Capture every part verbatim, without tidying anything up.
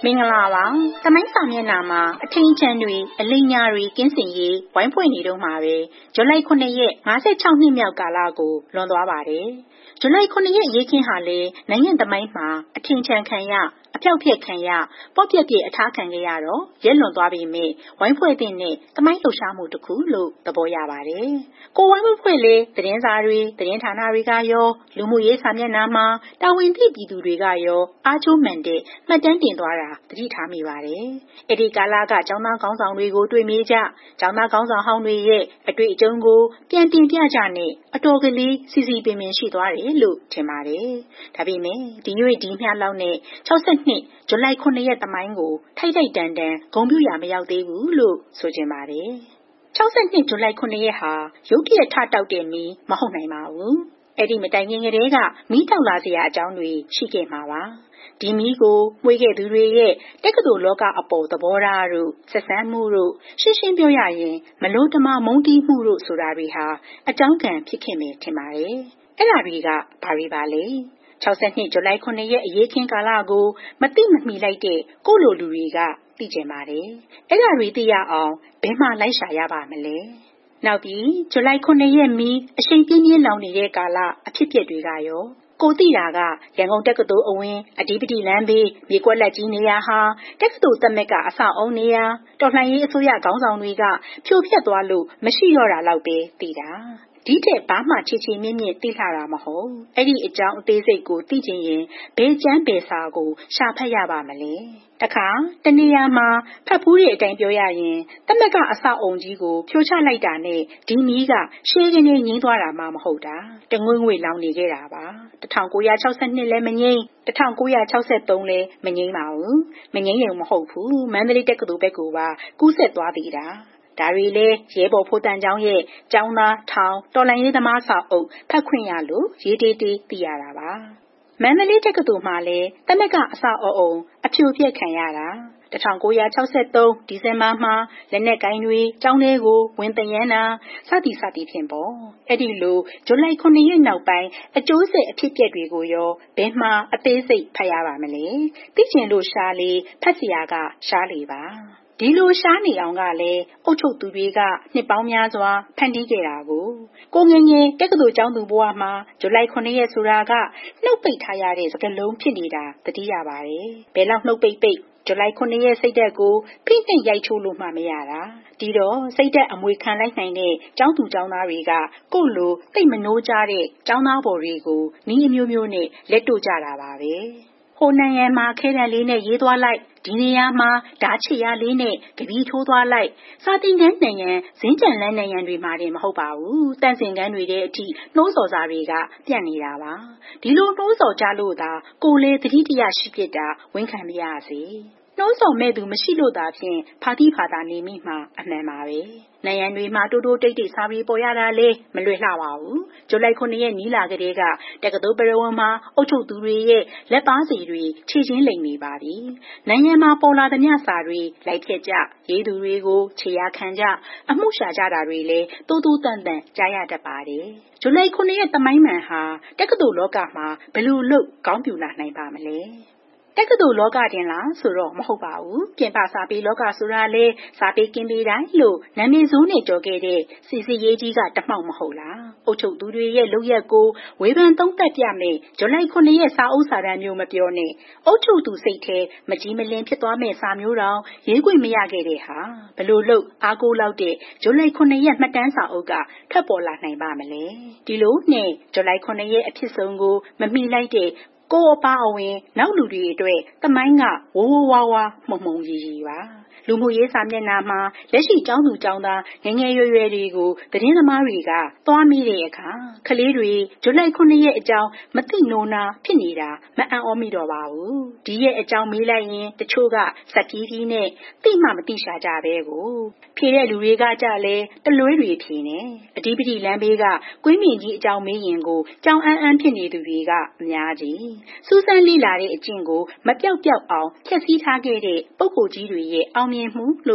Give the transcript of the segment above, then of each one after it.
မင်္ဂလာပါ။သမိုင်းစာမျက်နှာမှာအထင်ချန်တွေအလိညာတွေကင်းစင်ရေးဝိုင်းဖွဲ့နေတော့မှာပဲဇူလိုင်ခုနှစ်ရက်၅၆နှစ်မြောက်ကာလကိုလွန်သွားပါတယ်။ဇူလိုင်ခုနှစ်ရက်ရေးခင်းဟာလေနိုင်ငံသမိုင်းမှာအထင်ချန်ခံရအပြောက်ပြက်ခံရပေါ့ပြက်ပြက်အထားခံခဲ့ရတော့ရက်လွန်သွားပြီမဲ့ဝိုင်းဖွဲ့တဲ့နဲ့သမိုင်းလှုပ်ရှားမှုတစ်ခုလို့သဘောရပါတယ်။ကိုဝိုင်းဖွဲ့လေသတင်းစာတွေသတင်းဌာနတွေကရောလူမှုရေးစာမျက်နှာမှာတာဝန်သိပြည်သူတွေကရောအားချိုးမှန်တဲ့မှတ်တမ်းတင်သွားတာသတိထားမိပါတယ်။အဲ့ဒီကာလကကျောင်းသားခေါင်းဆောင်တွေကိုတွေ့မေးကြကျောင်းသားခေါင်းဆောင်ဟောင်းတွေရဲ့အတွေ့အကြုံကိုပြန်တင်ပြကြနဲ့အတော်ကလေးစီစီပင်ပင်ရှိသွားတယ်လို့ထင်ပါတယ်။ဒါပေမဲ့ဒီညွေဒီမျှလောက်နဲ့၆၂ဇူလိုင်ခုနှစ်ရက်သမိုင်းကိုထိုက်ထိုက်တန်တန်ဂုဏ်ပြုရမရောက်သေးဘူးလို့ဆိုချင်ပါတယ်။၆၂ဇူလိုင်ခုနှစ်ရက်ဟာရုတ်တရက်ထတောက်တဲ့မီးမဟုတ်နိုင်ပါဘူး။အဲ့ဒီမတိုင်ခင်ကတည်းကမီးတောက်လာစရာအကြောင်းတွေရှိခဲ့မှာပါ။ဒီမီးကိုမွေးခဲ့သူတွေရဲ့တက္ကသိုလ်လောကအပေါ်သဘောထားတို့ဆက်ဆံမှုတို့ရှင်းရှင်းပြောရရင်မလို့တမမုန်းတီးမှုတို့ဆိုတာတွေဟာအကြောင်းကံဖြစ်ခင်ပဲထင်ပါတယ်။အဲ့ဒါတွေကဘာတွေပါလဲ။၆၂ဇူလိုင်ခုနှစ်ရက်အရေးခင်းကာလကိုမသိမမီလိုက်တဲ့ကိုလိုလူတွေကသိကြပါတယ်။အဲ့ဒါတွေသိရအောင်ဘယ်မှလိုက်ရှာရပါမလဲ။နောက်ပြီးဇူလိုင်ခုနှစ်ရက်မီအရှိန်ပြင်းပြင်းလောင်နေတဲ့ကာလအဖြစ်အပျက်တွေကရောကိုသိတာကရန်ကုန်တက္ကသိုလ်အဝင်းအဓိပတိလမ်းဘေးမြေကွက်လက်ကြီးနေရာဟာတက္ကသိုလ်တက်မက်ကအဆောက်အုံနေရာတော်လှန်ရေးအစိုးရခေါင်းဆောင်တွေကဖြိုဖျက်သွားလို့မရှိတော့တာလောက်ပဲသိတာဒီတဲ့ဘာမှချေချေမြင့်မြင့်သိလာတာမဟုတ်အဲ့ဒီအကြောင်းအသေးစိတ်ကိုသိချင်ရင်ဘယ်ကျမ်းဘယ်စာကိုရှာဖတ်ရပါမလဲတခါတနေရာမှာဖတ်ဖူးတဲ့အတိုင်းပြောရရင်တမက်ကအဆောက်အုံကြီးကိုဖြိုချလိုက်တာနဲ့ဒီမီးကရှေးကနေငြိမ်းသွားတာမှမဟုတ်တာတငွေ့ငွေ့လောင်နေခဲ့တာပါ၁၉၆၂လည်းမငြိမ်း၁၉၆၃လည်းမငြိမ်းပါဘူးမငြိမ်းရင်မဟုတ်ဘူးမန္တလေးတက္ကသိုလ်ဘက်ကိုပါကူးဆက်သွားသေးတာဒါတွေလေရဲဘော်ဖိုးတန်ကျောင်းရဲ့ကျောင်းသားထောင်တော်လှန်ရေးသမားစာအုပ်ဖတ်ခွင့်ရလို့ရေးတေးတေးသိရတာပါမန္တလေးတက္ကသိုလ်မှာလည်းတမက်ကအဆောက်အအုံအဖြိုဖျက်ခံရတာ၁၉၆၃ဒီဇင်ဘာမှာလက်နက်ကိုင်းတွေကျောင်းထဲကိုဝင်တရမ်းတာစသည်စသည်ဖြင့်ပေါ့အဲ့ဒီလိုဇူလိုင်ခုနှစ်ရက်နောက်ပိုင်းအကျိုးဆက်အဖြစ်အပျက်တွေကိုရောဘယ်မှာအသေးစိတ်ဖတ်ရပါမလဲသိချင်လို့ရှားလေဖတ်စရာကရှားလေပါဒီလိုရှားနေအောင်ကလည်းအုတ်ချုပ်သူတွေကနှစ်ပေါင်းများစွာဖန်တီးခဲ့တာကိုကိုငယ်ငယ်တက္ကသိုလ်ကျောင်းသူဘဝမှာဇူလိုင်ခုနှစ်ရက်ဆိုတာကနှုတ်ပိတ်ထားရတဲ့စကားလုံးဖြစ်နေတာသတိရပါတယ်ဘယ်လောက်နှုတ်ပိတ်ပိတ်ဇူလိုင်ခုနှစ်ရက်စိတ်သက်ကိုဖိနှိပ်ရိုက်ချိုးလို့မှမရတာဒီတော့စိတ်သက်အမွေခံလိုက်နိုင်တဲ့ကျောင်းသူကျောင်းသားတွေကကို့လိုသိမနှိုးကြတဲ့ကျောင်းသားဘော်တွေကိုနီးအမျိုးမျိုးနဲ့လက်တို့ကြတာပါပဲဟိုနိုင်ငံမှာခဲတံလေးနဲ့ရေးသွားလိုက်ဒီနေရာမှာဓာချီရလေးနဲ့ကပီးထိုးသွားလိုက်စာတင်ခန်းနိုင်ငံဇင်းကြံလန်းနိုင်ငံတွေမှာတင်မဟုတ်ပါဘူးတန့်စင်ခန်းတွေတဲ့အထိနှိုးစော်စာတွေကပြန့်နေတာပါဒီလိုနှိုးစော်ကြလို့သာကိုလေသတိတရားရှိဖြစ်တာဝန်ခံမရစေနှိုးစော်မဲ့သူမရှိလို့သာဖြင့်ဖာတိဖာတာနေမိမှာအမှန်ပါပဲနိုင်ငံတွေမှာတိုးတိုးတိတ်တိတ်စာပြီးပေါ်ရတာလေမလွယ်လှပါဘူးဇူလိုင်ခုနှစ်ရက်နီးလာကြတဲ့ကတက္ကသိုလ်ပရဝဏ်မှာအုတ်ချုပ်သူတွေရဲ့လက်ပါစီတွေခြေချင်းလိမ်နေပါပြီနိုင်ငံမှာပေါ်လာသမျှစာတွေလိုက်ဖြက်ကြရေးသူတွေကိုခြေရခံကြအမှုရှာကြတာတွေလည်းတိုးတိုးတန်တန်ကြားရတတ်ပါတယ်ဇူလိုင်ခုနှစ်ရက်သမိုင်းမှန်ဟာတက္ကသိုလ်လောကမှာဘယ်လိုလုပ်ကောင်းပြူလာနိုင်ပါမလဲတက္ကသိုလ်လောကတင်လားဆိုတော့မဟုတ်ပါဘူးပြင်ပစာပေလောကဆိုတာလေစာပေကင်းပေတိုင်းလို့နာမည်ဆိုးနဲ့ကြော်ခဲ့တဲ့စီစီရေးကြီးကတမောက်မဟုတ်လားအုတ်ချုပ်သူတွေရဲ့လုပ်ရက်ကိုဝေဖန်သုံးသပ်ပြမယ်ဇူလိုင်ခုနှစ်ရက်စာအုပ်စာတမ်းမျိုးမပြောနဲ့အုတ်ချုပ်သူစိတ်ထဲမကြီးမလင်းဖြစ်သွားမဲ့စာမျိုးတောင်ရေးခွင့်မရခဲ့တဲ့ဟာဘလို့လို့အားကိုးလောက်တဲ့ဇူလိုင်ခုနှစ်ရက်မှတ်တမ်းစာအုပ်ကထပ်ပေါ်လာနိုင်ပါမလဲဒီလိုနဲ့ဇူလိုင်ခုနှစ်ရက်အဖြစ်ဆုံးကိုမမိလိုက်တဲ့ကိုအပါအဝင်နောက်လူတွေအတွက်သမိုင်းကဝဝဝဝမှုံမှုံရီရီပါလူမှုရေးစာမျက်နှာမှာလက်ရှိကျောင်းသူကျောင်းသားငငယ်ရွယ်ရွယ်တွေကိုသတင်းသမားတွေကသွားမိတဲ့အခါကလေးတွေဇူလိုင်ခုနှစ်ရက်အကြောင်းမသိနိုးနာဖြစ်နေတာမအံ့ဩမိတော့ပါဘူးဒီရဲ့အကြောင်းမေးလိုက်ရင်တချို့ကစက်ကီးကြီးနဲ့သိမှမသိရှာကြပဲကိုဖြေတဲ့လူတွေကကြလဲတလွဲတွေဖြေနေအဓိပတိလမ်းဘေးကကွင်းမြင့်ကြီးအကြောင်းမေးရင်ကိုကြောင်အန်းအန်းဖြစ်နေသူတွေကအများကြီးစူးစမ်းလေ့လာတဲ့အကျင့်ကိုမပြောက်ပြောက်အောင်ဖြည့်ဆည်းထားခဲ့တဲ့ပုဂ္ဂိုလ်ကြီးတွေရဲ့အောင်မြင်မှုလို့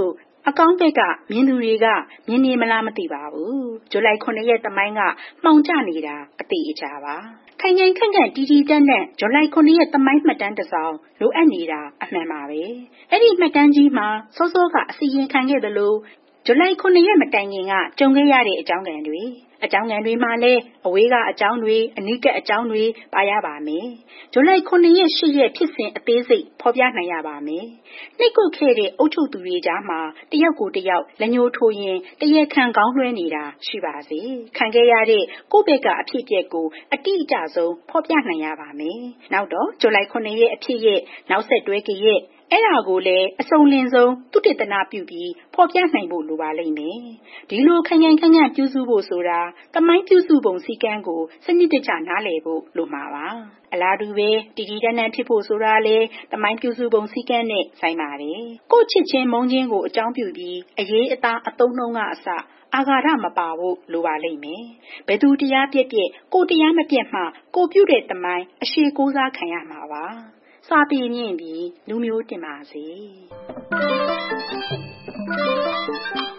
အကောင်းဘက်ကမြင်သူတွေကမြင်နေမလားမသိပါဘူးဇူလိုင်ခုနှစ်ရက်သမိုင်းကမှောင်ကျနေတာအတိအကျပါခိုင်ခိုင်ခန့်ခန့်တီတီတန်းတန်းဇူလိုင်ခုနှစ်ရက်သမိုင်းမှတ်တမ်းတစ်စောင်လိုအပ်နေတာအမှန်ပါပဲအဲ့ဒီမှတ်တမ်းကြီးမှာစောစောကအစီရင်ခံခဲ့သလိုဇူလိုင်ခုနှစ်ရက်မတိုင်ခင်ကကြုံခဲ့ရတဲ့အကြောင်းခံတွေအကြောင်းခံတွေမှာလည်းအဝေးကအကြောင်းတွေအနီးကအကြောင်းတွေပါရပါမယ်ဇူလိုင်ခုနှစ်ရက်ရှစ်ရက်ဖြစ်စဉ်အသေးစိတ်ဖော်ပြနိုင်ရပါမယ်နှိတ်ကုတ်ခဲ့တဲ့အုပ်ချုပ်သူတွေကြားမှာတယောက်ကိုတယောက်လက်ညှိုးထိုးရင်တရေခံကောင်းလွှဲနေတာရှိပါစေခံခဲ့ရတဲ့ကိုယ့်ဘက်ကအဖြစ်အပျက်ကိုအတိအကျဆုံးဖော်ပြနိုင်ရပါမယ်နောက်တော့ဇူလိုင်ခုနှစ်ရက်အဖြစ်ရဲ့နောက်ဆက်တွဲကြရဲ့အဲ့ဒါကိုလည်းအစုံလင်ဆုံးသူတေသနာပြုပြီးဖော်ပြနိုင်ဖို့လိုပါလိမ့်မယ်ဒီလိုခိုင်ခိုင်ခန့်ခန့်ပြုစုဖို့ဆိုတာတမိုင်းပြုစုပုံစည်းကမ်းကိုစနစ်တကျနားလည်ဖို့လိုမှာပါအလားတူပဲတီတီတန်းတန်းဖြစ်ဖို့ဆိုတာလေတမိုင်းပြုစုပုံစည်းကမ်းနဲ့ဆိုင်ပါတယ်ကိုချစ်ချင်းမုန်းချင်းကိုအကြောင်းပြုပြီးအရေးအသားအသုံးနှုန်းကအစအာဃာတမပါဖို့လိုပါလိမ့်မယ်ဘယ်သူတရားပြက်ပြက်ကိုတရားမပြက်မှကိုပြုတဲ့တမိုင်းအရှိကိုးစားခံရမှာပါစာပေမြင့်ပြီးလူမျိုးတင်ပါစေ